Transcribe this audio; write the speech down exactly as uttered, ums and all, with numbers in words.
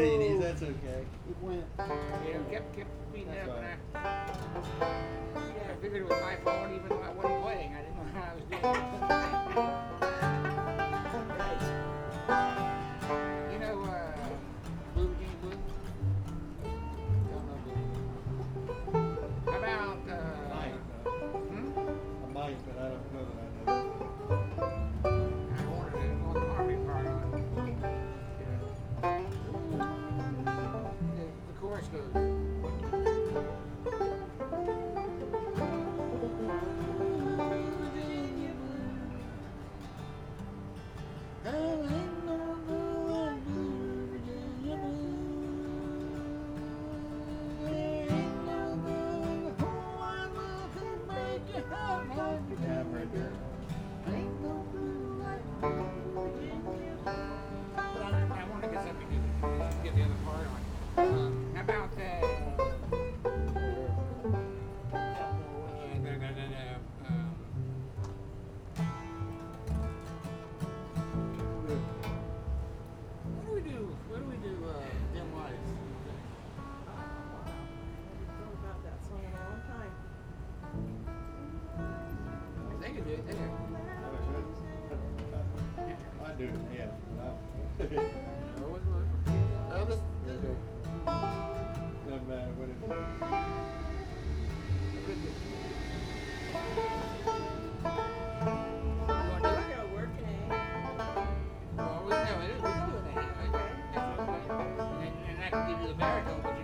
beanies. That's okay. It went. Yeah, kept kept beating That's up, right. and I, yeah, I figured it was my fault, even though I wasn't playing. I didn't know how I was doing. You know, uh, Blue Virginia Blue? Don't know Blue Virginia Blue. How about, I uh, might, uh, hmm? I might, but I don't know that I know. I wanted to go on the harmony part on it. The, the chorus goes. Yeah, I've heard that. But I, I want to get something to get the other part on. Um, how about uh, uh, da, da, da, da, um, what do we do? What do we do? Uh, dim lights. thought about that song in a long time. They can do it. They can. I do it, yeah. Oh, what's what? Oh, this. this Doesn't matter what it is. You want to do it? I gotta work in. Well, we, no, it is, we can do it anyway. That's what I'm saying. And, and I can give you the baritone, but